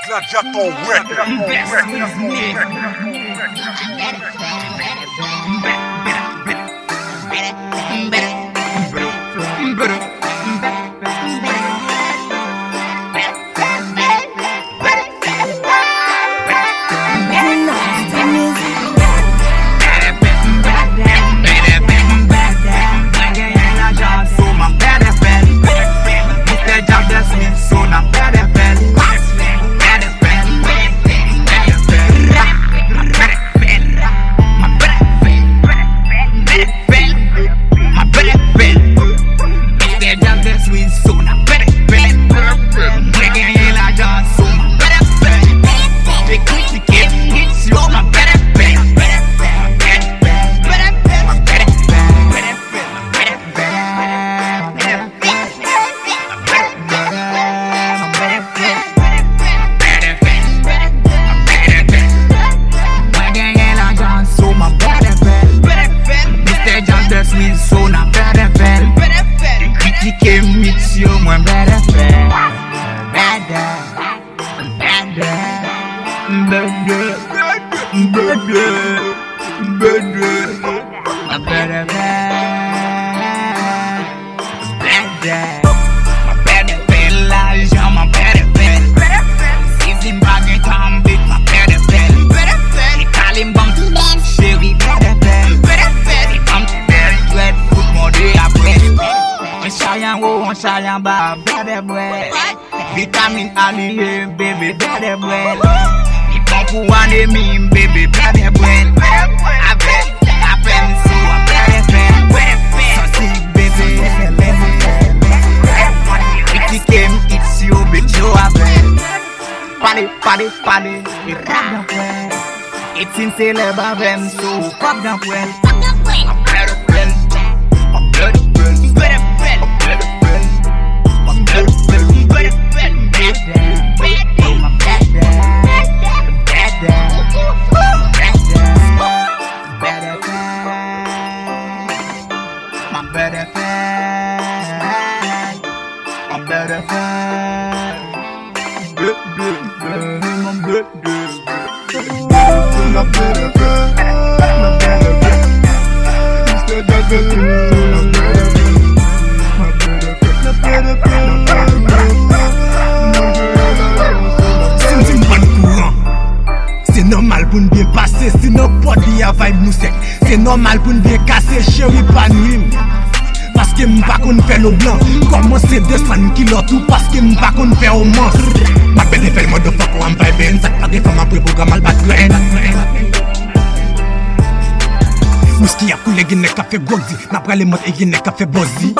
já tô Vitamin allié, baby, better well. Il prend pour un ennemi, baby, better well. Avec la peine, so I better well. So see, baby, it came, it's you, bitch, you have it. Party, it rap the well. It's in celebrate them, so pop the well. I'm better well. I'm better well. Better well. I'm better well. C'est normal pour nous bien passer, si nos body a vibe nous sec. C'est normal pour nous bien casser, chérie, pas nuit. Parce que m'pas qu'on fait le blanc. Comment c'est 200 kilos tout parce que m'pas qu'on fait au monstre. Ma belle fait le mode de fuck ou en vibe. Ça pas des femmes après pour gamal bat grain. Mouski a coulé guiné café gozi. N'après les modes et guiné café bozzi.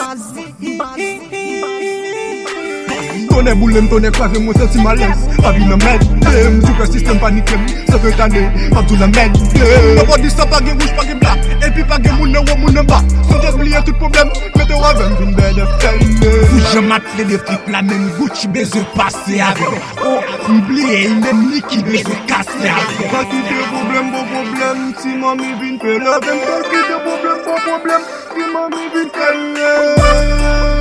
Tonne boulem, tonne croise, moi c'est si malaise. Pas vu le mède, super système paniqué. Ça fait année, pas tout le mède. Pas pas dit ça, pas de rouge, pas de blanc. Et puis pas de moun ou moun bas. Sans oublier tout problème, mettez-vous avec une belle felle. Je m'appelle des flics, la même Gucci, baiser passé avec. Oh, oubliez, même liquide, baiser cassé avec. Pas quitter problème, bon problème. Si mamie vient faire la même, pas quitter problème, bon problème. Si mamie vient faire